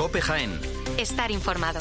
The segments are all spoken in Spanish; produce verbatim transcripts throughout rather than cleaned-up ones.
COPE Jaén. Estar informado.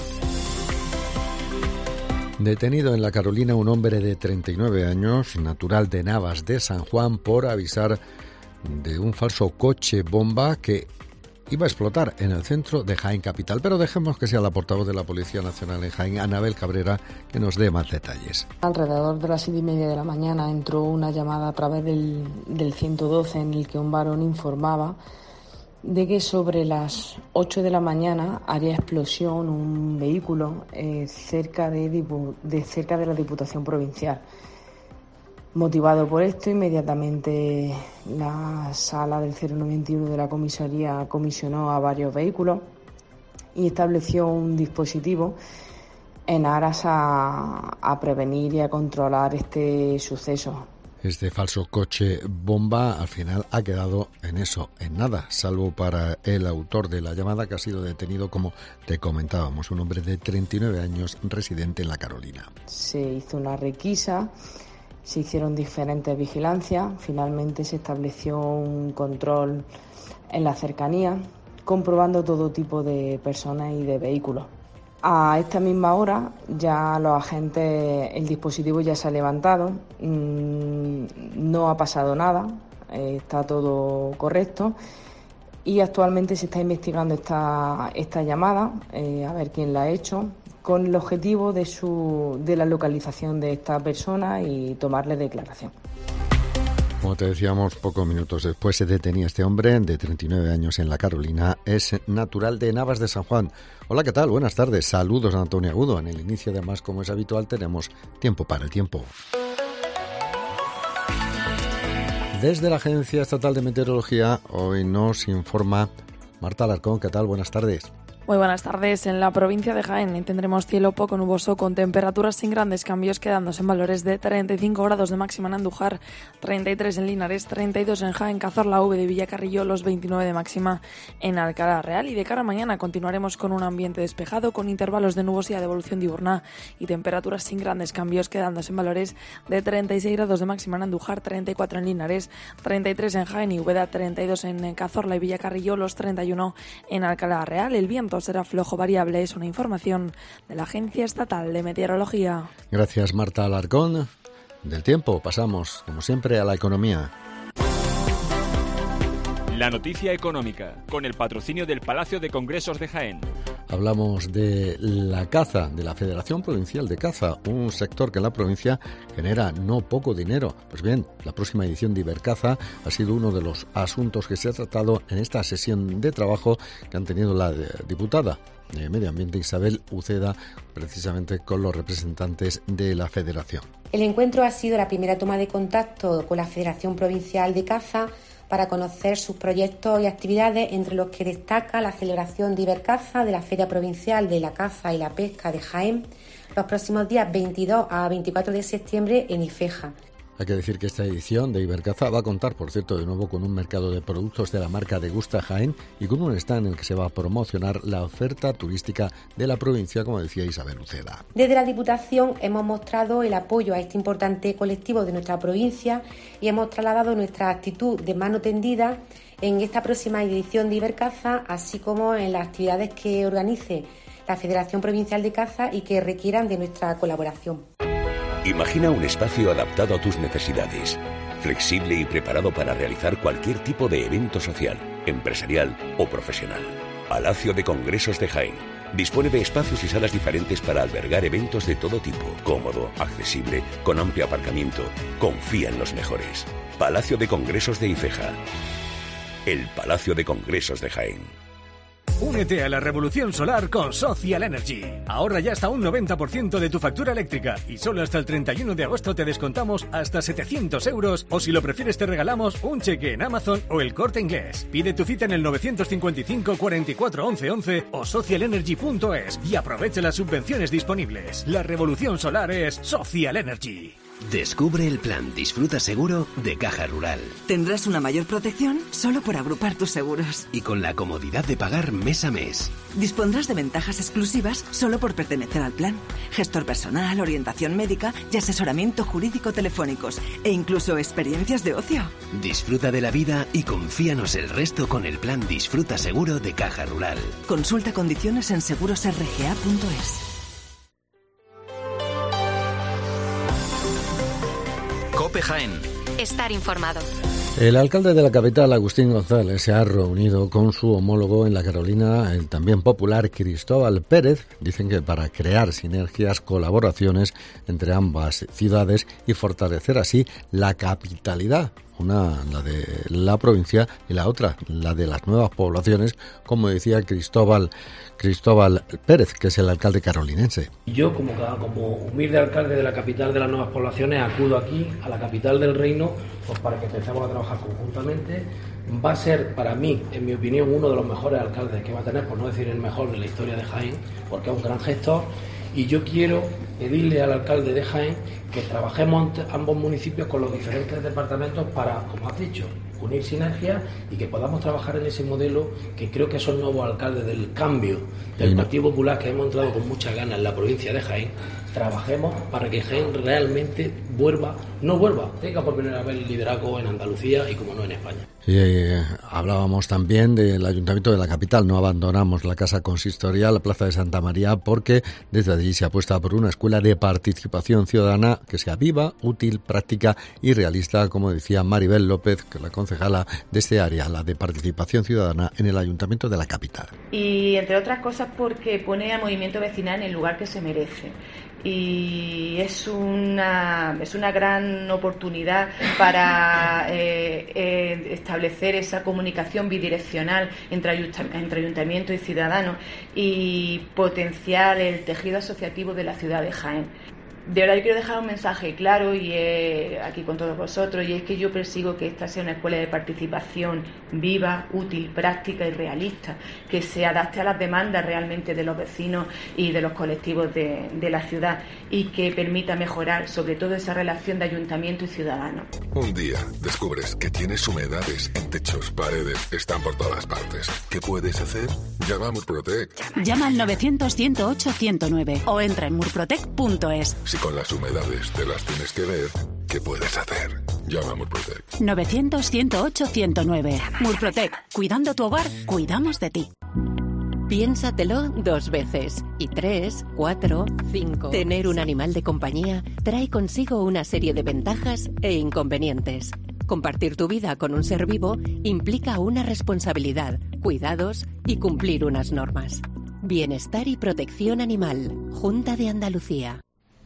Detenido en La Carolina un hombre de treinta y nueve años, natural de Navas de San Juan, por avisar de un falso coche bomba que iba a explotar en el centro de Jaén capital. Pero dejemos que sea la portavoz de la Policía Nacional en Jaén, Anabel Cabrera, que nos dé más detalles. Alrededor de las siete y media de la mañana entró una llamada a través del, del ciento doce en el que un varón informaba de que sobre las ocho de la mañana haría explosión un vehículo eh, cerca de, de cerca de la Diputación Provincial. Motivado por esto, inmediatamente la sala del cero noventa y uno de la comisaría comisionó a varios vehículos y estableció un dispositivo en aras a, a prevenir y a controlar este suceso. Este falso coche bomba al final ha quedado en eso, en nada, salvo para el autor de la llamada, que ha sido detenido, como te comentábamos, un hombre de treinta y nueve años residente en La Carolina. Se hizo una requisa, se hicieron diferentes vigilancias, finalmente se estableció un control en la cercanía, comprobando todo tipo de personas y de vehículos. A esta misma hora ya los agentes, el dispositivo ya se ha levantado, mmm, no ha pasado nada, eh, está todo correcto y actualmente se está investigando esta, esta llamada, eh, a ver quién la ha hecho, con el objetivo de, su, de la localización de esta persona y tomarle declaración. Como te decíamos, pocos minutos después se detenía este hombre de treinta y nueve años en La Carolina. Es natural de Navas de San Juan. Hola, ¿qué tal? Buenas tardes. Saludos a Antonio Agudo. En el inicio, además, como es habitual, tenemos tiempo para el tiempo. Desde la Agencia Estatal de Meteorología, hoy nos informa Marta Alarcón. ¿Qué tal? Buenas tardes. Muy buenas tardes. En la provincia de Jaén tendremos cielo poco nuboso con temperaturas sin grandes cambios, quedándose en valores de treinta y cinco grados de máxima en Andújar, treinta y tres en Linares, treinta y dos en Jaén, Cazorla, V de Villacarrillo, los veintinueve de máxima en Alcalá Real. Y de cara a mañana continuaremos con un ambiente despejado con intervalos de nubosidad de evolución diurna y temperaturas sin grandes cambios, quedándose en valores de treinta y seis grados de máxima en Andújar, treinta y cuatro en Linares, treinta y tres en Jaén y Úbeda, treinta y dos en Cazorla y Villacarrillo, los treinta y uno en Alcalá Real. El viento será flojo variable, es una información de la Agencia Estatal de Meteorología. Gracias, Marta Alarcón. Del tiempo pasamos, como siempre, a la economía. La noticia económica, con el patrocinio del Palacio de Congresos de Jaén. Hablamos de la caza, de la Federación Provincial de Caza, un sector que en la provincia genera no poco dinero. Pues bien, la próxima edición de Ibercaza ha sido uno de los asuntos que se ha tratado en esta sesión de trabajo que han tenido la diputada de Medio Ambiente, Isabel Uceda, precisamente con los representantes de la Federación. El encuentro ha sido la primera toma de contacto con la Federación Provincial de Caza para conocer sus proyectos y actividades, entre los que destaca la celebración de Ibercaza, de la Feria Provincial de la Caza y la Pesca de Jaén, los próximos días veintidós a veinticuatro de septiembre en Ifeja. Hay que decir que esta edición de Ibercaza va a contar, por cierto, de nuevo con un mercado de productos de la marca Degusta Jaén y con un stand en el que se va a promocionar la oferta turística de la provincia, como decía Isabel Uceda. Desde la Diputación hemos mostrado el apoyo a este importante colectivo de nuestra provincia y hemos trasladado nuestra actitud de mano tendida en esta próxima edición de Ibercaza, así como en las actividades que organice la Federación Provincial de Caza y que requieran de nuestra colaboración. Imagina un espacio adaptado a tus necesidades, flexible y preparado para realizar cualquier tipo de evento social, empresarial o profesional. Palacio de Congresos de Jaén dispone de espacios y salas diferentes para albergar eventos de todo tipo, cómodo, accesible, con amplio aparcamiento. Confía en los mejores. Palacio de Congresos de Ifeja. El Palacio de Congresos de Jaén. Únete a la revolución solar con Social Energy. Ahorra ya hasta un noventa por ciento de tu factura eléctrica y solo hasta el treinta y uno de agosto te descontamos hasta setecientos euros o si lo prefieres te regalamos un cheque en Amazon o El Corte Inglés. Pide tu cita en el novecientos cincuenta y cinco, cuarenta y cuatro, once, once o social energy punto es y aprovecha las subvenciones disponibles. La revolución solar es Social Energy. Descubre el plan Disfruta Seguro de Caja Rural. Tendrás una mayor protección solo por agrupar tus seguros. Y con la comodidad de pagar mes a mes. Dispondrás de ventajas exclusivas solo por pertenecer al plan. Gestor personal, orientación médica y asesoramiento jurídico telefónicos. E incluso experiencias de ocio. Disfruta de la vida y confíanos el resto con el plan Disfruta Seguro de Caja Rural. Consulta condiciones en seguros r g a punto es. COPE Jaén. Estar informado. El alcalde de la capital, Agustín González, se ha reunido con su homólogo en la Carolina, el también popular Cristóbal Pérez. Dicen que para crear sinergias, colaboraciones entre ambas ciudades y fortalecer así la capitalidad. Una, la de la provincia, y la otra, la de las nuevas poblaciones, como decía Cristóbal Cristóbal Pérez, que es el alcalde carolinense. Yo, como, como humilde alcalde de la capital de las nuevas poblaciones, acudo aquí, a la capital del reino, pues para que empecemos a trabajar conjuntamente. Va a ser, para mí, en mi opinión, uno de los mejores alcaldes que va a tener, por no decir el mejor de la historia de Jaén, porque es un gran gestor. Y yo quiero pedirle al alcalde de Jaén que trabajemos ambos municipios con los diferentes departamentos para, como has dicho, unir sinergias y que podamos trabajar en ese modelo que creo que son nuevos alcaldes del cambio del Partido Popular, que hemos entrado con muchas ganas en la provincia de Jaén. Trabajemos para que Jaén realmente vuelva, no vuelva, tenga por primera vez el liderazgo en Andalucía y como no en España. Y eh, hablábamos también del Ayuntamiento de la capital. No abandonamos la casa consistorial, la Plaza de Santa María, porque desde allí se apuesta por una escuela de participación ciudadana que sea viva, útil, práctica y realista, como decía Maribel López, que es la concejala de este área, la de participación ciudadana en el Ayuntamiento de la capital. Y entre otras cosas porque pone al movimiento vecinal en el lugar que se merece. Y es una es una gran oportunidad para eh, eh, establecer esa comunicación bidireccional entre, entre ayuntamiento y ciudadanos y potenciar el tejido asociativo de la ciudad de Jaén. De verdad, yo quiero dejar un mensaje claro y eh, aquí con todos vosotros, y es que yo persigo que esta sea una escuela de participación viva, útil, práctica y realista, que se adapte a las demandas realmente de los vecinos y de los colectivos de, de la ciudad y que permita mejorar sobre todo esa relación de ayuntamiento y ciudadano. Un día descubres que tienes humedades en techos, paredes, están por todas partes. ¿Qué puedes hacer? Llama a Murprotec. Llama al novecientos, ciento ocho, ciento nueve o entra en murprotec punto es. Si con las humedades te las tienes que ver, ¿qué puedes hacer? Llama a Murprotec. novecientos, ciento ocho, ciento nueve. Murprotec. Cuidando tu hogar, cuidamos de ti. Piénsatelo dos veces. Y tres, cuatro, cinco. Tener un animal de compañía trae consigo una serie de ventajas e inconvenientes. Compartir tu vida con un ser vivo implica una responsabilidad, cuidados y cumplir unas normas. Bienestar y protección animal. Junta de Andalucía.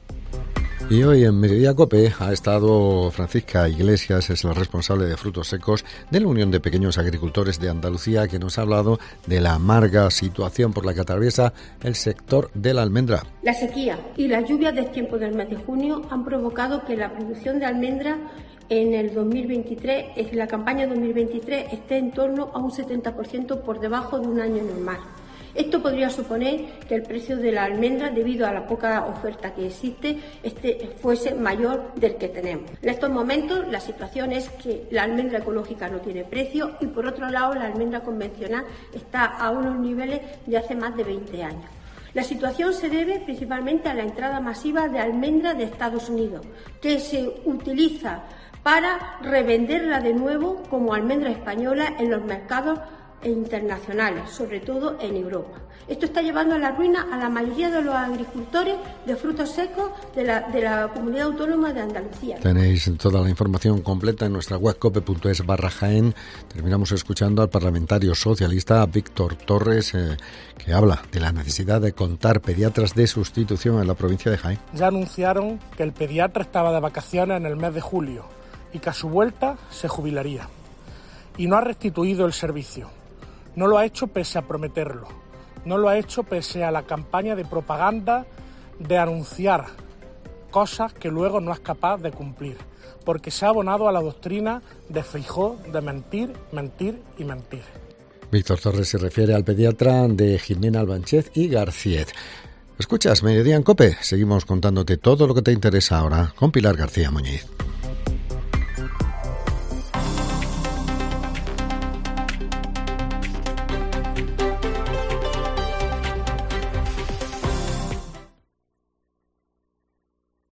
Y hoy en Mediodía COPE ha estado Francisca Iglesias, es la responsable de frutos secos de la Unión de Pequeños Agricultores de Andalucía, que nos ha hablado de la amarga situación por la que atraviesa el sector de la almendra. La sequía y las lluvias del tiempo del mes de junio han provocado que la producción de almendra en el dos mil veintitrés, en la campaña dos mil veintitrés, esté en torno a un setenta por ciento por debajo de un año normal. Esto podría suponer que el precio de la almendra, debido a la poca oferta que existe, este fuese mayor del que tenemos. En estos momentos la situación es que la almendra ecológica no tiene precio y, por otro lado, la almendra convencional está a unos niveles de hace más de veinte años. La situación se debe principalmente a la entrada masiva de almendra de Estados Unidos, que se utiliza para revenderla de nuevo como almendra española en los mercados internacionales, sobre todo en Europa. Esto está llevando a la ruina a la mayoría de los agricultores de frutos secos de la, de la Comunidad Autónoma de Andalucía. Tenéis toda la información completa en nuestra web cope punto es barra Jaén. Terminamos escuchando al parlamentario socialista Víctor Torres, eh, que habla de la necesidad de contar pediatras de sustitución en la provincia de Jaén. Ya anunciaron que el pediatra estaba de vacaciones en el mes de julio y que a su vuelta se jubilaría. Y no ha restituido el servicio. No lo ha hecho pese a prometerlo. No lo ha hecho pese a la campaña de propaganda de anunciar cosas que luego no es capaz de cumplir. Porque se ha abonado a la doctrina de Feijóo de mentir, mentir y mentir. Víctor Torres se refiere al pediatra de Jimena Albánchez y García. Escuchas Mediodía en COPE. Seguimos contándote todo lo que te interesa ahora con Pilar García Muñiz.